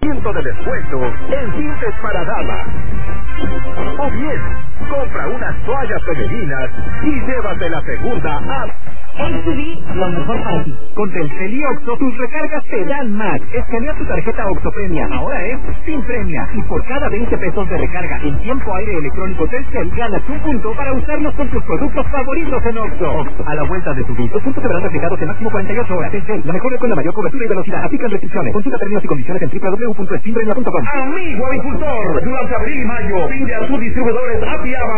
de descuento en tintes para damas. O bien, compra unas toallas femeninas y llévate la segunda a... HB, lo mejor para ti. Con Telcel y Oxxo, tus recargas te dan más. Escanea tu tarjeta Oxxo Premia. Ahora es sin premia. Y por cada 20 pesos de recarga en tiempo aire electrónico Telcel, ganas un punto para usarlos con tus productos favoritos en Oxxo. Oxxo, a la vuelta de tu vida. Los puntos serán aplicados en máximo 48 horas. Telcel, la mejor red con la mayor cobertura y velocidad. Aplican restricciones. Consulta términos y condiciones en www.spinpremia.com. Amigo agricultor, durante abril y mayo, pide a sus distribuidores Apiaba